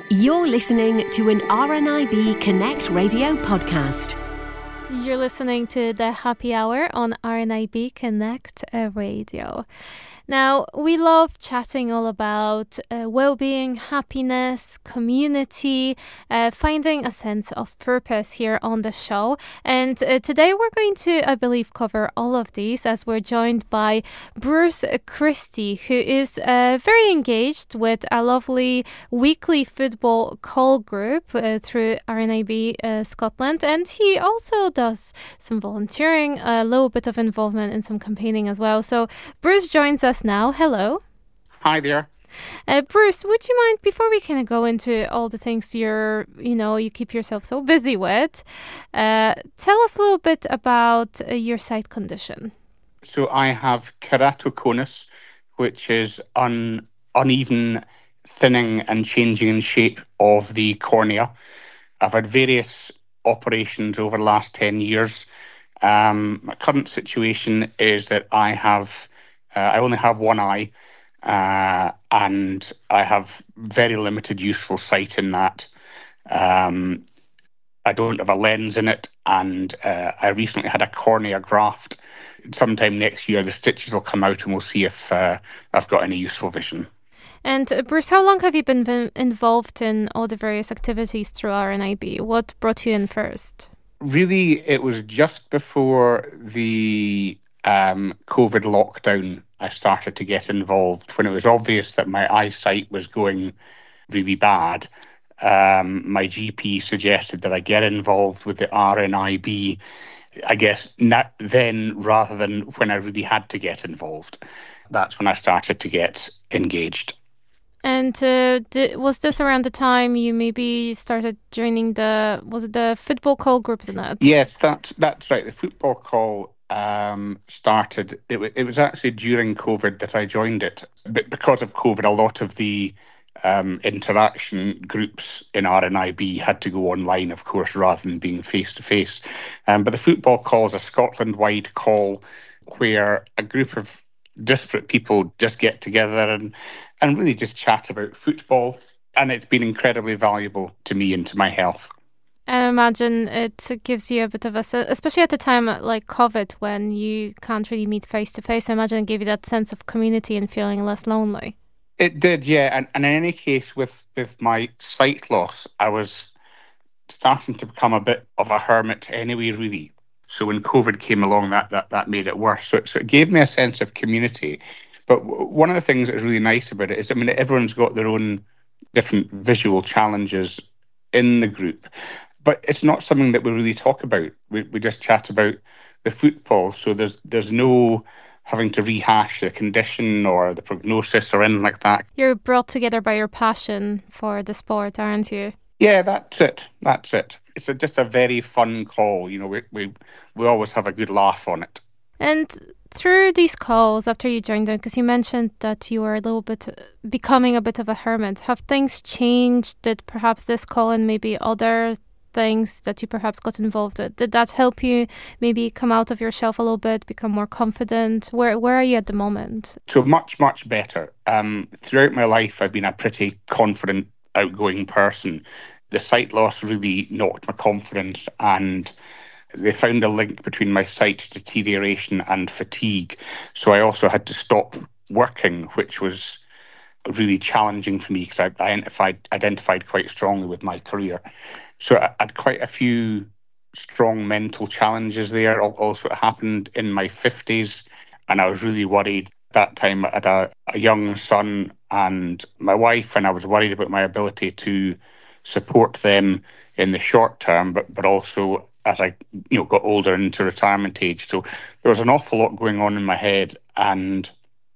You're listening to an RNIB Connect radio podcast. You're listening to the Happy Hour on RNIB Connect Radio. Now, we love chatting all about well-being, happiness, community, finding a sense of purpose here on the show. And today we're going to, I believe, cover all of these as we're joined by Bruce Christie, who is very engaged with a lovely weekly football call group through RNIB Scotland. And he also does some volunteering, a little bit of involvement in some campaigning as well. So Bruce joins us now. Hello. Hi there. Bruce, would you mind, before we kind of go into all the things you keep yourself so busy with, tell us a little bit about your sight condition. So I have keratoconus, which is uneven thinning and changing in shape of the cornea. I've had various operations over the last 10 years. My current situation is that I only have one eye, and I have very limited useful sight in that. I don't have a lens in it, and I recently had a cornea graft. Sometime next year, the stitches will come out and we'll see if I've got any useful vision. And Bruce, how long have you been involved in all the various activities through RNIB? What brought you in first? Really, it was just before the COVID lockdown I started to get involved, when it was obvious that my eyesight was going really bad. My GP suggested that I get involved with the RNIB, I guess, then rather than when I really had to get involved. That's when I started to get engaged. And was this around the time you maybe started joining the football call group, isn't it? Yes, that's right. The football call started. It was actually during COVID that I joined it. But because of COVID, a lot of the interaction groups in RNIB had to go online, of course, rather than being face-to-face. But the football call is a Scotland-wide call where a group of disparate people just get together and really just chat about football. And it's been incredibly valuable to me and to my health. I imagine it gives you a bit of especially at a time like COVID when you can't really meet face-to-face, I imagine it gave you that sense of community and feeling less lonely. It did, yeah. And in any case, with my sight loss, I was starting to become a bit of a hermit anyway, really. So when COVID came along, that made it worse. So it gave me a sense of community. But one of the things that's really nice about it is, everyone's got their own different visual challenges in the group. But it's not something that we really talk about. We just chat about the football. So there's no having to rehash the condition or the prognosis or anything like that. You're brought together by your passion for the sport, aren't you? Yeah, that's it. It's just a very fun call. We always have a good laugh on it. And through these calls, after you joined them, because you mentioned that you were a little bit becoming a bit of a hermit, have things changed? Did perhaps this call and maybe other things that you perhaps got involved with, did that help you maybe come out of your shelf a little bit, become more confident? Where are you at the moment? So much better. Throughout my life, I've been a pretty confident, outgoing person. The sight loss really knocked my confidence, and they found a link between my sight deterioration and fatigue. So I also had to stop working, which was really challenging for me because I identified quite strongly with my career. So I had quite a few strong mental challenges there. Also, it happened in my 50s, and I was really worried. At that time, I had a young son and my wife, and I was worried about my ability to support them in the short term, but also as I got older into retirement age. So there was an awful lot going on in my head, and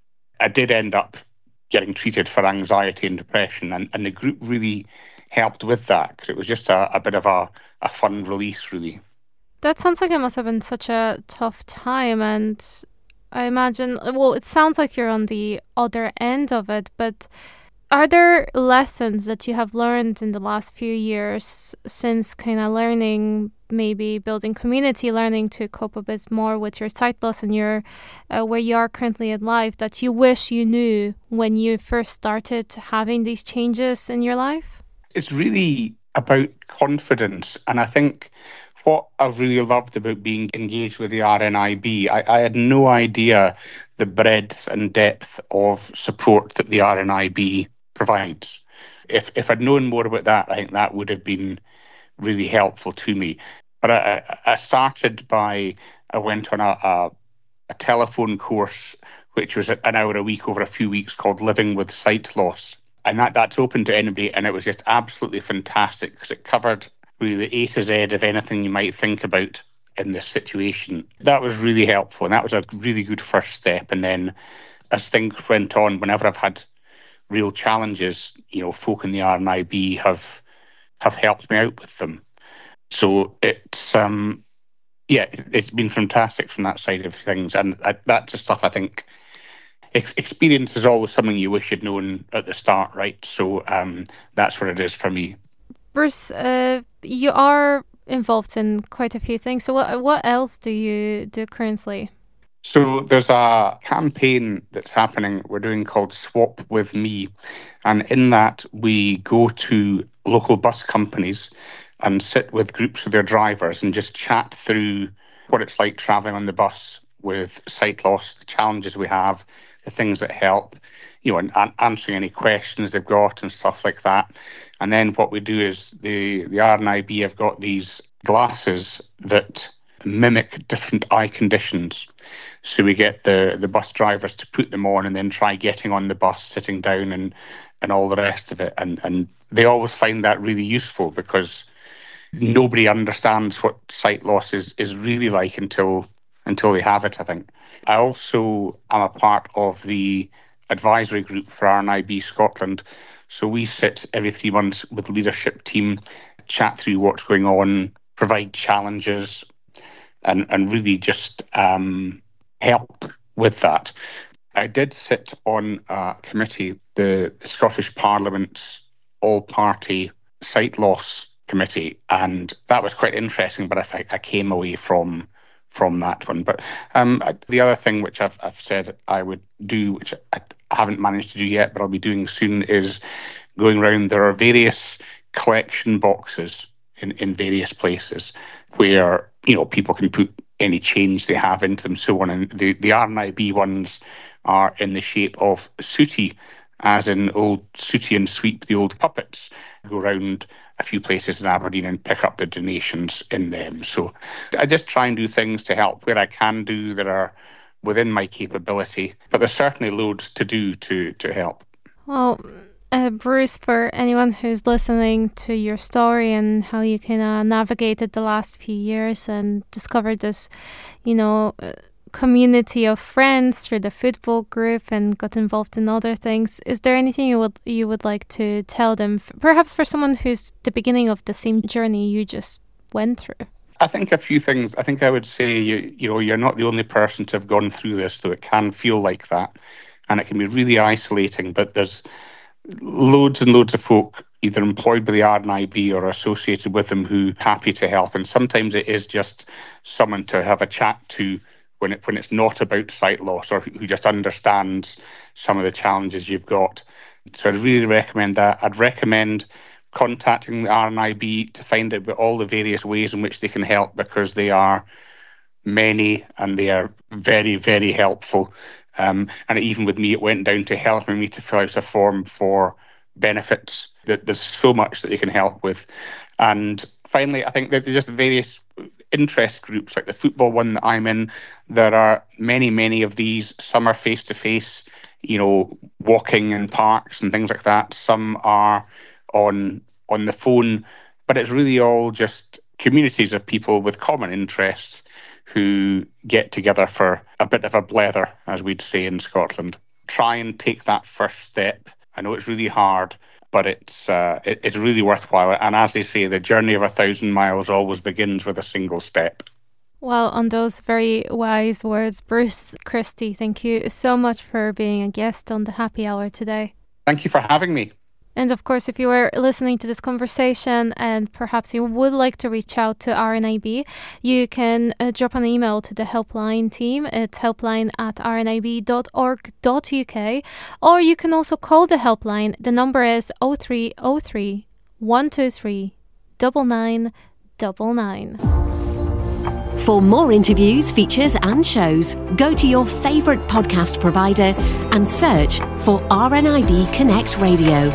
I did end up getting treated for anxiety and depression, and the group really helped with that because it was just a bit of a fun release, really. That sounds like it must have been such a tough time, and I imagine, it sounds like you're on the other end of it, but are there lessons that you have learned in the last few years since kind of learning, maybe building community, learning to cope a bit more with your sight loss and your where you are currently in life, that you wish you knew when you first started having these changes in your life? It's really about confidence. And I think what I've really loved about being engaged with the RNIB, I had no idea the breadth and depth of support that the RNIB provides. If I'd known more about that, I think that would have been really helpful to me. But I started by, I went on a telephone course, which was an hour a week over a few weeks, called Living with Sight Loss. And that's open to anybody, and it was just absolutely fantastic because it covered really the A to Z of anything you might think about in this situation. That was really helpful, and that was a really good first step. And then as things went on, whenever I've had real challenges, folk in the RNIB have helped me out with them. So it's it's been fantastic from that side of things, and that's the stuff I think. Experience is always something you wish you'd known at the start, right? So that's what it is for me. Bruce, you are involved in quite a few things. So what else do you do currently? So there's a campaign that's happening we're doing called Swap With Me. And in that, we go to local bus companies and sit with groups of their drivers and just chat through what it's like travelling on the bus with sight loss, the challenges we have, the things that help, and answering any questions they've got and stuff like that. And then what we do is the RNIB have got these glasses that mimic different eye conditions. So we get the bus drivers to put them on and then try getting on the bus, sitting down and all the rest of it. And they always find that really useful because nobody understands what sight loss is really like until they have it, I think. I also am a part of the advisory group for RNIB Scotland. So we sit every 3 months with the leadership team, chat through what's going on, provide challenges, and really just help with that. I did sit on a committee, the Scottish Parliament's all-party sight loss committee, and that was quite interesting, but I came away from that one. But the other thing which I've said I would do, which I haven't managed to do yet, but I'll be doing soon, is going around. There are various collection boxes in various places where people can put any change they have into them, so on. And the RNIB ones are in the shape of Sooty, as in old Sooty and Sweep, the old puppets. Go around a few places in Aberdeen and pick up the donations in them. So I just try and do things to help where I can do that are within my capability, but there's certainly loads to do to help. Well, Bruce, for anyone who's listening to your story and how you kind of navigated the last few years and discovered this, community of friends through the football group and got involved in other things, is there anything you would like to tell them, perhaps for someone who's the beginning of the same journey you just went through? I think a few things. I think I would say you're not the only person to have gone through this, so it can feel like that, and it can be really isolating. But there's loads and loads of folk either employed by the RNIB or associated with them who are happy to help, and sometimes it is just someone to have a chat to when it's not about sight loss, or who just understands some of the challenges you've got. So I'd really recommend that. I'd recommend contacting the RNIB to find out about all the various ways in which they can help, because they are many and they are very, very helpful. And even with me, it went down to helping me to fill out a form for benefits. There's so much that they can help with. And finally, I think that there's just various interest groups, like the football one that I'm in. There are many, many of these. Some are face-to-face, walking in parks and things like that. Some are on the phone, but it's really all just communities of people with common interests who get together for a bit of a blether, as we'd say in Scotland. Try and take that first step. I know it's really hard, but it's really worthwhile. And as they say, the journey of 1,000 miles always begins with a single step. Well, on those very wise words, Bruce Christie, thank you so much for being a guest on the Happy Hour today. Thank you for having me. And of course, if you were listening to this conversation and perhaps you would like to reach out to RNIB, you can drop an email to the helpline team. It's helpline@rnib.org.uk. Or you can also call the helpline. The number is 0303 123 9999. For more interviews, features and shows, go to your favourite podcast provider and search for RNIB Connect Radio.